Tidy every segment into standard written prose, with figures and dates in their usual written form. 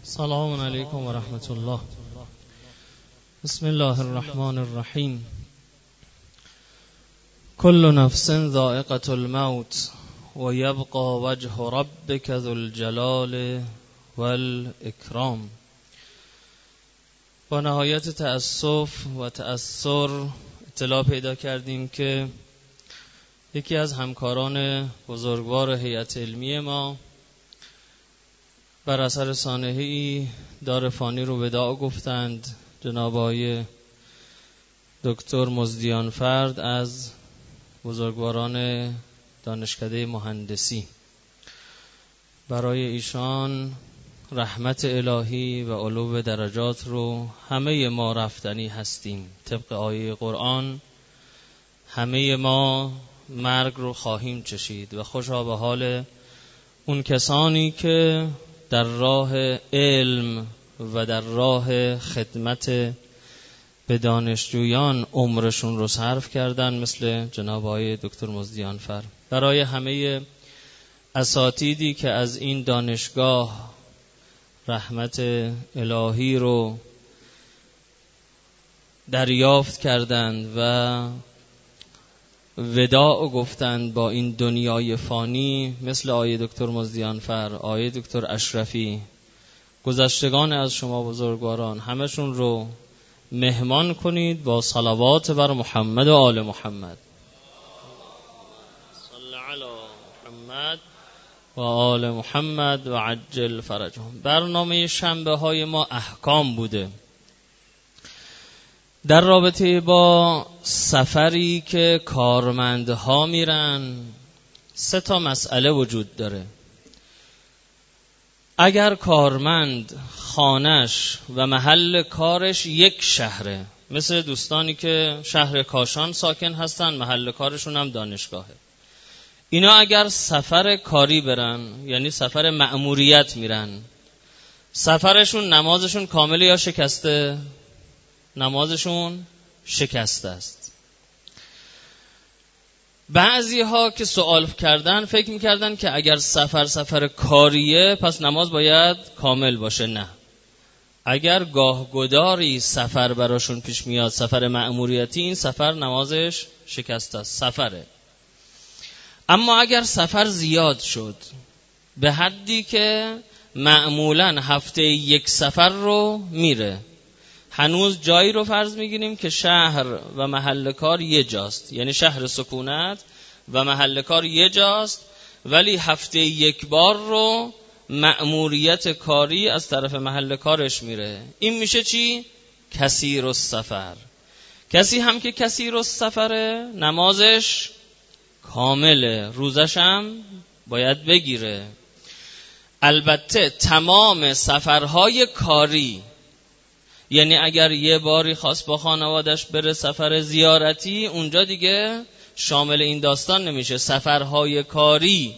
سلام علیکم و رحمت الله. بسم الله الرحمن الرحیم. كل نفس ذائقة الموت و یبقى وجه ربک ذو الجلال والإکرام. با نهایت تأسف و تأثر اطلاع پیدا کردیم که یکی از همکاران بزرگوار هیئت علمی ما بر اثر سانحه‌ای دار فانی رو وداع گفتند. جناب آقای دکتر مزدیانفرد از بزرگواران دانشکده مهندسی. برای ایشان رحمت الهی و علو درجات رو همه ما رفتنی هستیم. طبق آیه قرآن همه ما مرگ رو خواهیم چشید و خوشا به حال اون کسانی که در راه علم و در راه خدمت به دانشجویان عمرشون رو صرف کردن، مثل جناب آقای دکتر مزدیانفر. برای همه اساتیدی که از این دانشگاه رحمت الهی رو دریافت کردند و وداع گفتند با این دنیای فانی، مثل آقای دکتر مزدیانفر، آقای دکتر اشرفی، گذشتگان از شما بزرگواران، همشون رو مهمان کنید با صلوات بر محمد و آل محمد. صل علی محمد و آل محمد و عجل فرجهم. برنامه شنبه های ما احکام بوده در رابطه با سفری که کارمندها میرن. 3 مسئله وجود داره. اگر کارمند خانش و محل کارش یک شهره، مثل دوستانی که شهر کاشان ساکن هستن، محل کارشون هم دانشگاهه، اینا اگر سفر کاری برن، یعنی سفر مأموریت میرن، سفرشون نمازشون کامله یا شکسته؟ نمازشون شکسته است. بعضی ها که سوال کردن فکر میکردن که اگر سفر کاریه پس نماز باید کامل باشه. نه، اگر گاهگداری سفر براشون پیش میاد، سفر مأموریتی، این سفر نمازش شکسته است، سفره. اما اگر سفر زیاد شد به حدی که معمولاً هفته یک سفر رو میره، هنوز جایی رو فرض میگیریم که شهر و محل کار یه جاست، یعنی شهر سکونت و محل کار یه جاست، ولی هفته یک بار رو مأموریت کاری از طرف محل کارش میره. این میشه چی؟ کثیر السفر. کسی هم که کثیر السفره نمازش کامله، روزش هم باید بگیره. البته تمام سفرهای کاری، یعنی اگر یه باری خواست با خانوادش بره سفر زیارتی، اونجا دیگه شامل این داستان نمیشه. سفرهای کاری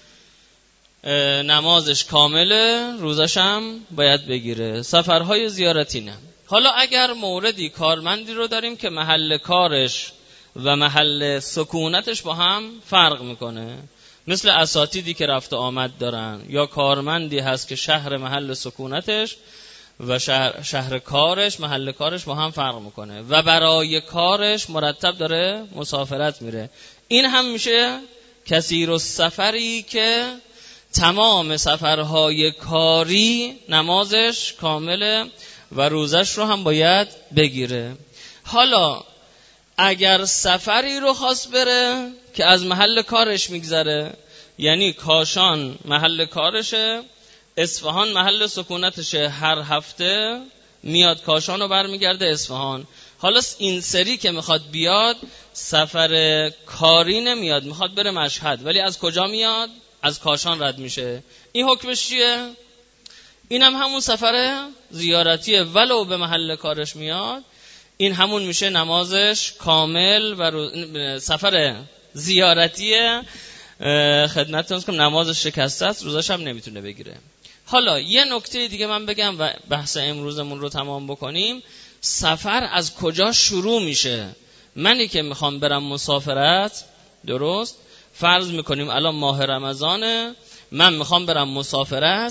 نمازش کامله، روزش هم باید بگیره. سفرهای زیارتی نه. حالا اگر موردی کارمندی رو داریم که محل کارش و محل سکونتش با هم فرق میکنه، مثل اساتیدی که رفت آمد دارن، یا کارمندی هست که شهر محل سکونتش و شهر کارش، محل کارش با هم فرق میکنه و برای کارش مرتب داره مسافرت میره، این هم میشه کثیر السفری که تمام سفرهای کاری نمازش کامله و روزش رو هم باید بگیره. حالا اگر سفری رو خواست بره که از محل کارش میگذره، یعنی کاشان محل کارشه، اصفهان محل سکونتشه، هر هفته میاد کاشان رو برمیگرده اصفهان. حالا این سری که میخواد بیاد سفر کاری نمیاد، میخواد بره مشهد، ولی از کجا میاد؟ از کاشان رد میشه. این حکمش چیه؟ این هم همون سفر زیارتیه، ولو به محل کارش میاد، این همون میشه نمازش کامل و سفر زیارتیه. خدمتتون کنم نمازش شکسته است، روزش هم نمیتونه بگیره. حالا یه نکته دیگه من بگم و بحث امروزمون رو تمام بکنیم. سفر از کجا شروع میشه؟ منی که میخوام برم مسافرت، درست فرض میکنیم الان ماه رمضانه، من میخوام برم مسافرت،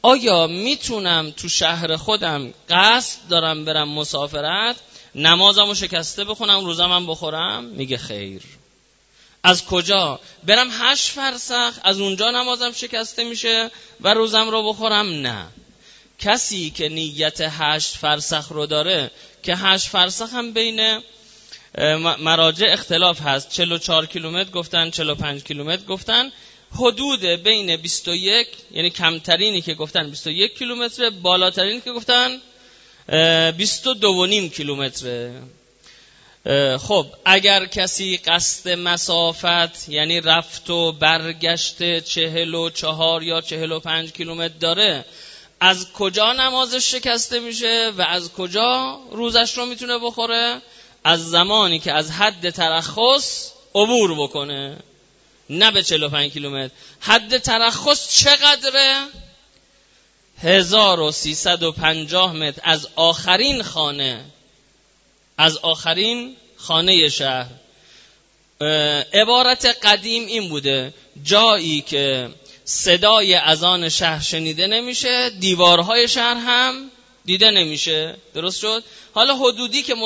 آیا میتونم تو شهر خودم قصد دارم برم مسافرت نمازمو شکسته بخونم روزمم بخورم؟ میگه خیر. از کجا برم 8 فرسخ از اونجا نمازم شکسته میشه و روزم رو بخورم؟ نه. کسی که نیت 8 فرسخ رو داره که 8 فرسخ هم بین مراجع اختلاف هست، 44 کیلومتر گفتن، 45 کیلومتر گفتن، حدود بین 21 یعنی کمترینی که گفتن 21 کیلومتر، بالاترینی که گفتن 22.5 کیلومتر. خب اگر کسی قصد مسافت یعنی رفت و برگشت 44 یا 45 کیلومتر داره، از کجا نمازش شکسته میشه و از کجا روزش رو میتونه بخوره؟ از زمانی که از حد ترخص عبور بکنه، نه به 45 کیلومتر. حد ترخص چقدره؟ 1350 متر از آخرین خانه شهر. عبارت قدیم این بوده جایی که صدای اذان شهر شنیده نمیشه، دیوارهای شهر هم دیده نمیشه. درست شد؟ حالا حدودی که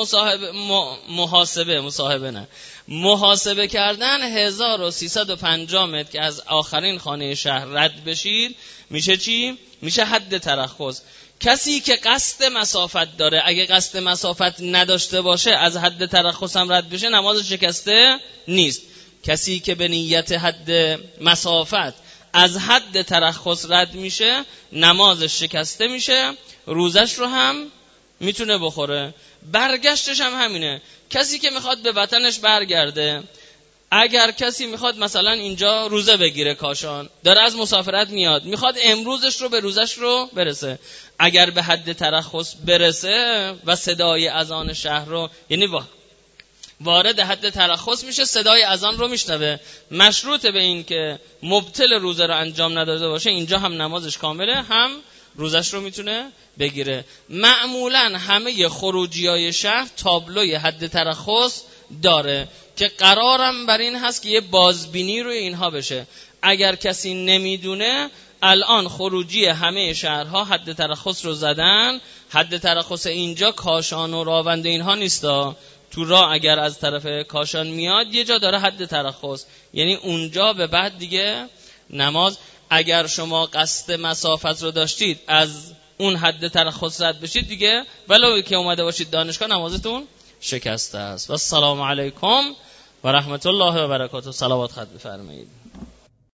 محاسبه کردن 1350 متر که از آخرین خانه شهر رد بشید میشه چی؟ میشه حد ترخص. کسی که قصد مسافت داره اگه قصد مسافت نداشته باشه از حد ترخص هم رد بشه نماز شکسته نیست. کسی که به نیت حد مسافت از حد ترخص رد میشه نمازش شکسته میشه، روزش رو هم میتونه بخوره. برگشتش هم همینه. کسی که میخواد به وطنش برگرده، اگر کسی میخواد مثلا اینجا روزه بگیره، کاشان داره از مسافرت میاد، میخواد امروزش رو به روزش رو برسه، اگر به حد ترخص برسه و صدای اذان شهر رو یعنی وارد حد ترخص میشه، صدای اذان رو میشنوه، مشروط به این که مبطل روزه رو انجام نداده باشه، اینجا هم نمازش کامله، هم روزش رو میتونه بگیره. معمولا همه خروجیای شهر تابلوی حد ترخص داره که قرارم بر این هست که یه بازبینی روی اینها بشه. اگر کسی نمیدونه، الان خروجی همه شهرها حد ترخص رو زدن. حد ترخص اینجا کاشان و راونده اینها نیستا. تو راه اگر از طرف کاشان میاد یه جا داره حد ترخص، یعنی اونجا به بعد دیگه نماز، اگر شما قصد مسافت رو داشتید از اون حد ترخص رد بشید دیگه ولو که اومده باشید دانشگاه نمازتون شکسته است. و السلام علیکم و رحمت الله و برکاته. صلوات خط بفرمایید.